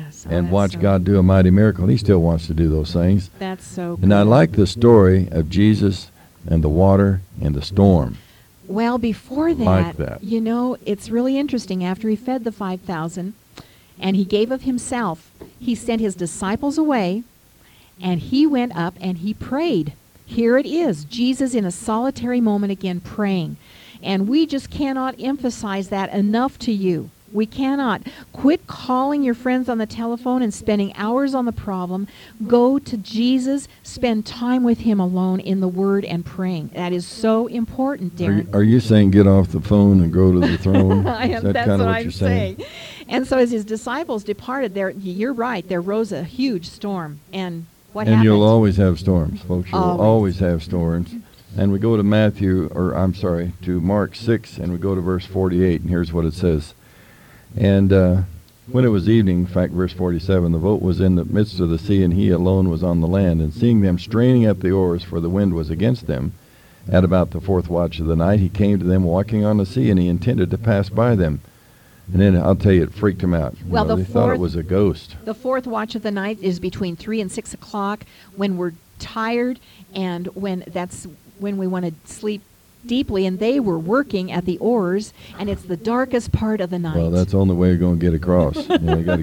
Yes. Oh, and that's watch so God do a mighty miracle. He still wants to do those things. That's so good. And I like the story of Jesus and the water and the storm. Well, before that, Like that. you know, it's really interesting. After he fed the 5,000 and he gave of himself, he sent his disciples away, and he went up and he prayed. Here it is, Jesus in a solitary moment again praying. And we just cannot emphasize that enough to you. We cannot. Quit calling your friends on the telephone and spending hours on the problem. Go to Jesus. Spend time with him alone in the Word and praying. That is so important, Darren. Are you saying get off the phone and go to the throne? Is that That's kind of what what I'm you're saying? And so as his disciples departed, you're right, there rose a huge storm. And what And happened? you'll always have storms, folks. You'll Always. always have storms. And we go to to Mark 6, and we go to verse 48, and here's what it says. And when it was evening, in fact, verse 47, the boat was in the midst of the sea, and he alone was on the land. And seeing them straining at the oars, for the wind was against them, at about the fourth watch of the night, he came to them walking on the sea, and he intended to pass by them. And then I'll tell you, it freaked him out. Well, They thought it was a ghost. The fourth watch of the night is between 3 and 6 o'clock, when we're tired and when we want to sleep deeply, and they were working at the oars, and it's the darkest part of the night. Well, that's the only way you're going to get across. You got to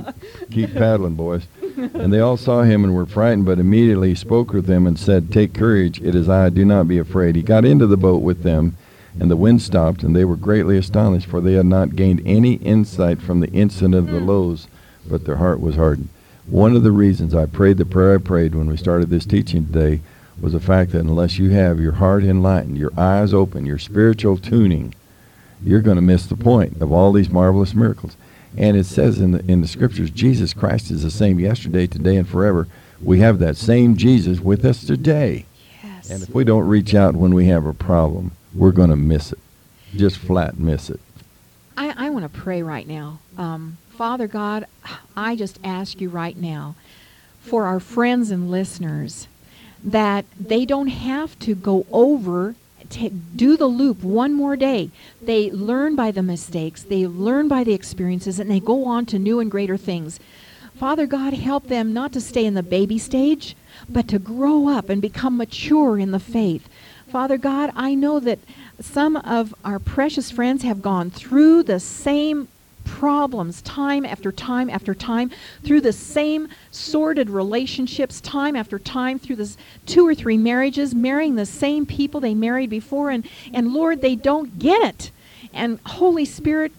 keep paddling, boys. And they all saw him and were frightened, but immediately he spoke with them and said, "Take courage, it is I, do not be afraid." He got into the boat with them, and the wind stopped, and they were greatly astonished, for they had not gained any insight from the incident of the loaves, but their heart was hardened. One of the reasons I prayed the prayer I prayed when we started this teaching today was the fact that unless you have your heart enlightened, your eyes open, your spiritual tuning, you're going to miss the point of all these marvelous miracles. And it says in the scriptures, Jesus Christ is the same yesterday, today, and forever. We have that same Jesus with us today. Yes. And if we don't reach out when we have a problem, we're going to miss it. Just flat miss it. I want to pray right now. Father God, I just ask you right now for our friends and listeners that they don't have to go over to do the loop one more day. They learn by the mistakes, they learn by the experiences, and they go on to new and greater things. Father God, help them not to stay in the baby stage, but to grow up and become mature in the faith. Father God, I know that some of our precious friends have gone through the same problems time after time after time, through the same sordid relationships time after time, through this 2 or 3 marriages, marrying the same people they married before, and Lord, they don't get it. And Holy Spirit,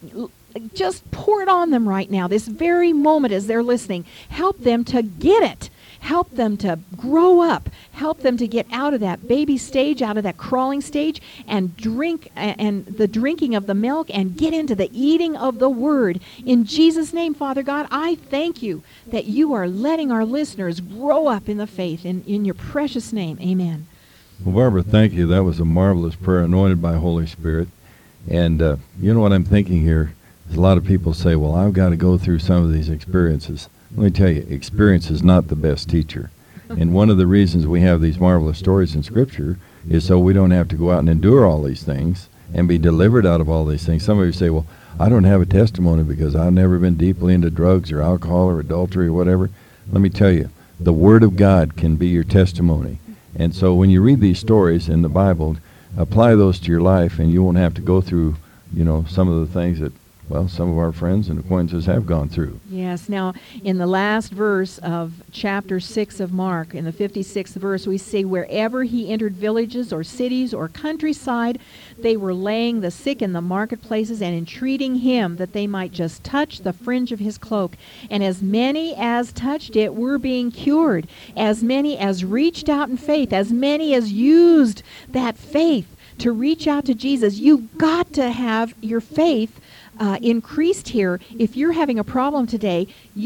just pour it on them right now, this very moment as they're listening. Help them to get it. Help them to grow up. Help them to get out of that baby stage, out of that crawling stage, and drink and the drinking of the milk, and get into the eating of the Word. In Jesus' name, Father God, I thank you that you are letting our listeners grow up in the faith. In your precious name, amen. Well, Barbara, thank you. That was a marvelous prayer, anointed by Holy Spirit. And you know what I'm thinking here is a lot of people say, well, I've got to go through some of these experiences. Let me tell you, experience is not the best teacher. And one of the reasons we have these marvelous stories in Scripture is so we don't have to go out and endure all these things and be delivered out of all these things. Some of you say, well, I don't have a testimony because I've never been deeply into drugs or alcohol or adultery or whatever. Let me tell you, the Word of God can be your testimony. And so when you read these stories in the Bible, apply those to your life, and you won't have to go through, some of the things that, well, some of our friends and acquaintances have gone through. Yes. Now, in the last verse of chapter 6 of Mark, in the 56th verse, we see, wherever he entered villages or cities or countryside, they were laying the sick in the marketplaces and entreating him that they might just touch the fringe of his cloak. And as many as touched it were being cured. As many as reached out in faith. As many as used that faith to reach out to Jesus. You've got to have your faith increased here. If you're having a problem today,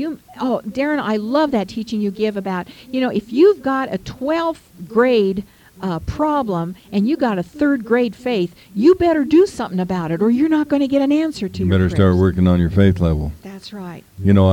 Darren, I love that teaching you give about, if you've got a 12th grade problem and you got a 3rd grade faith, you better do something about it, or you're not going to get an answer to You your better prayers. start working on your faith level. That's right.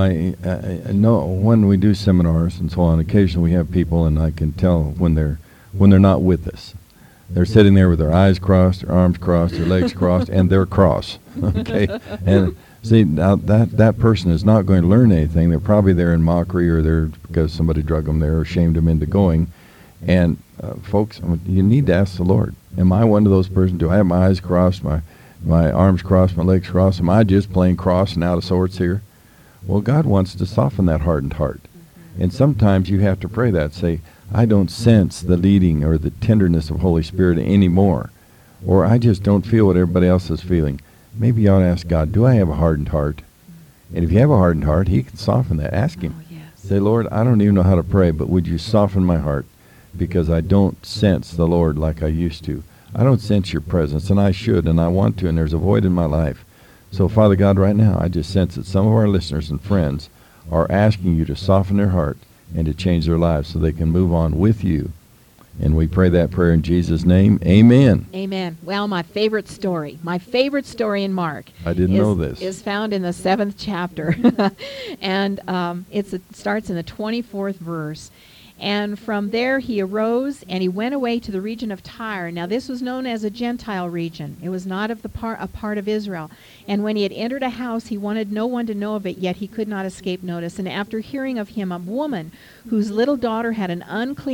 I know when we do seminars and so on, occasionally we have people, and I can tell when they're not with us. They're sitting there with their eyes crossed, their arms crossed, their legs crossed, and they're cross. Okay? And See, now that person is not going to learn anything. They're probably there in mockery, or they're because somebody drug them there or shamed them into going. And folks, you need to ask the Lord, am I one of those persons? Do I have my eyes crossed, my arms crossed, my legs crossed? Am I just plain cross and out of sorts here? Well, God wants to soften that hardened heart. And sometimes you have to pray that. Say, I don't sense the leading or the tenderness of Holy Spirit anymore. Or I just don't feel what everybody else is feeling. Maybe you ought to ask God, do I have a hardened heart? And if you have a hardened heart, he can soften that. Ask him. Oh, yes. Say, Lord, I don't even know how to pray, but would you soften my heart? Because I don't sense the Lord like I used to. I don't sense your presence, and I should, and I want to, and there's a void in my life. So, Father God, right now, I just sense that some of our listeners and friends are asking you to soften their heart and to change their lives so they can move on with you. And we pray that prayer in Jesus' name. Amen. Amen. Well, my favorite story in Mark. I didn't know this. Is found in the 7th chapter. And it starts in the 24th verse. And from there he arose, and he went away to the region of Tyre. Now this was known as a Gentile region. It was not of a part of Israel. And when he had entered a house, he wanted no one to know of it, yet he could not escape notice. And after hearing of him, a woman whose little daughter had an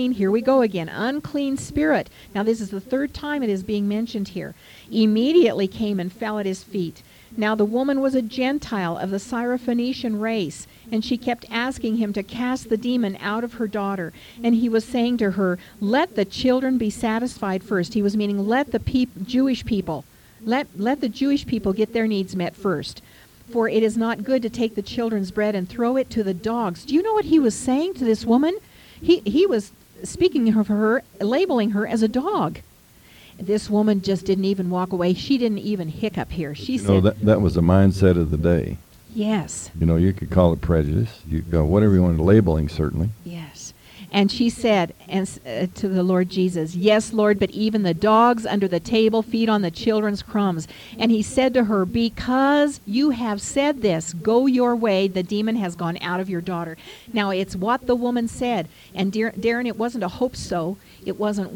unclean spirit. Now this is the 3rd time it is being mentioned here. Immediately came and fell at his feet. Now the woman was a Gentile of the Syrophoenician race, and she kept asking him to cast the demon out of her daughter. And he was saying to her, let the children be satisfied first. He was meaning let the Jewish people, let the Jewish people get their needs met first. For it is not good to take the children's bread and throw it to the dogs. Do you know what he was saying to this woman? He was speaking of her, labeling her as a dog. This woman just didn't even walk away. She didn't even hiccup here. She said, that was the mindset of the day. Yes. You could call it prejudice. You could go whatever you wanted, labeling, certainly. Yes. And she said to the Lord Jesus, yes, Lord, but even the dogs under the table feed on the children's crumbs. And he said to her, because you have said this, go your way, the demon has gone out of your daughter. Now, it's what the woman said. And Darren, it wasn't a hope so. It wasn't,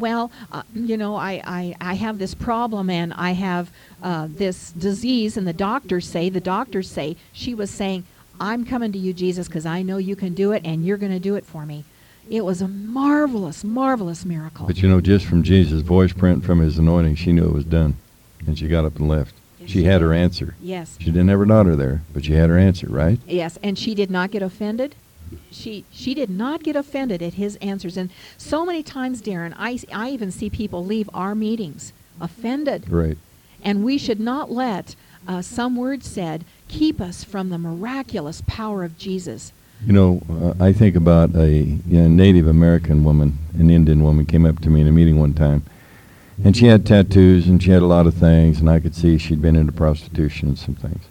I have this problem and I have this disease, and the doctors say, she was saying, I'm coming to you, Jesus, because I know you can do it, and you're going to do it for me. It was a marvelous, marvelous miracle. But just from Jesus' voice print, from his anointing, she knew it was done. And she got up and left. Yes, she had her answer. Yes. She didn't have her daughter there, but she had her answer, right? Yes, and she did not get offended. She did not get offended at his answers. And so many times, Darren, I even see people leave our meetings offended. Right. And we should not let some word said keep us from the miraculous power of Jesus. I think about a Native American woman, an Indian woman, came up to me in a meeting one time. And she had tattoos, and she had a lot of things, and I could see she'd been into prostitution and some things.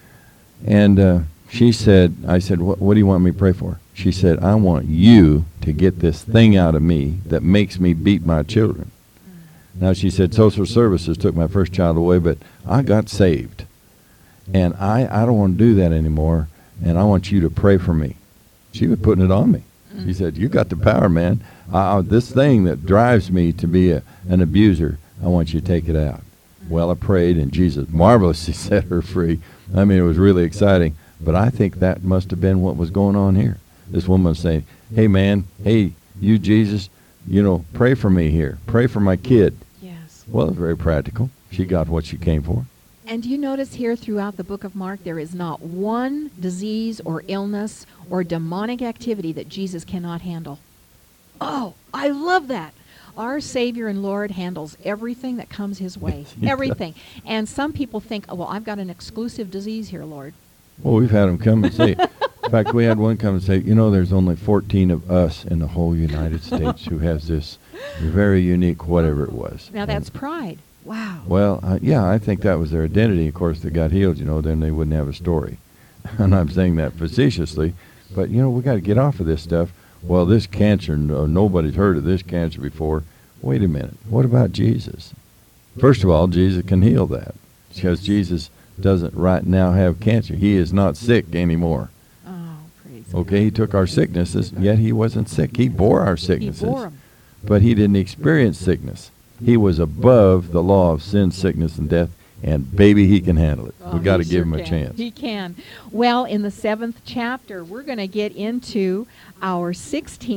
And I said, what do you want me to pray for? She said, I want you to get this thing out of me that makes me beat my children. Now, she said, social services took my first child away, but I got saved. And I don't want to do that anymore, and I want you to pray for me. She was putting it on me. She said, you got the power, man. This thing that drives me to be an abuser, I want you to take it out. Well, I prayed, and Jesus marvelously set her free. I mean, it was really exciting. But I think that must have been what was going on here. This woman was saying, hey, man, hey, you, Jesus, pray for me here. Pray for my kid. Yes. Well, it was very practical. She got what she came for. And you notice here throughout the book of Mark, there is not one disease or illness or demonic activity that Jesus cannot handle. Oh, I love that. Our Savior and Lord handles everything that comes his way. Everything. And some people think, oh, well, I've got an exclusive disease here, Lord. Well, we've had them come and say, in fact, we had one come and say, there's only 14 of us in the whole United States who has this very unique whatever it was. Now that's pride. Wow. Well, I think that was their identity. Of course, they got healed, then they wouldn't have a story. And I'm saying that facetiously. But, we got to get off of this stuff. Well, this cancer, nobody's heard of this cancer before. Wait a minute. What about Jesus? First of all, Jesus can heal that because Jesus doesn't right now have cancer. He is not sick anymore. Oh, praise Okay, he took our sicknesses, yet he wasn't sick. He bore our sicknesses. He bore them. But he didn't experience sickness. He was above the law of sin, sickness, and death. And baby, he can handle it. Oh, We've got to he give sure him a can. chance. He can. Well, in the 7th chapter, we're going to get into our 16th